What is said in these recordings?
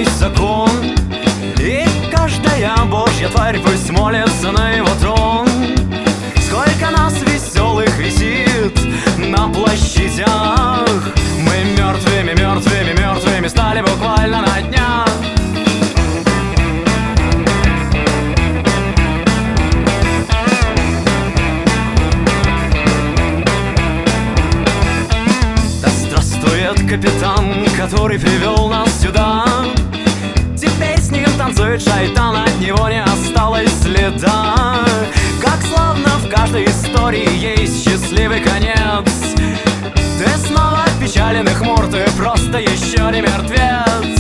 есть закон, и каждая божья тварь пусть молится на его трон. Сколько нас веселых висит на площадях, мы мертвыми, мертвыми, мертвыми стали буквально на днях. Да здравствует капитан, который привел нас сюда. Теперь с ним танцует шайтан, от него не осталось следа. Как славно в каждой истории есть счастливый конец. Ты снова печален и хмур, ты просто еще не мертвец.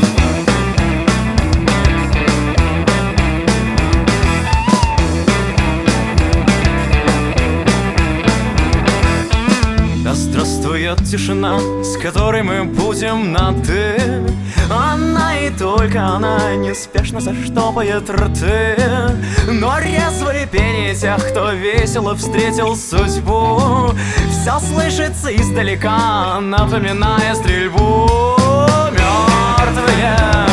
Да здравствует тишина, с которой мы будем на «ты». Она и только она неспешно заштопает рты. Но резвое пение тех, кто весело встретил судьбу, все слышится издалека, напоминая стрельбу. Мертвые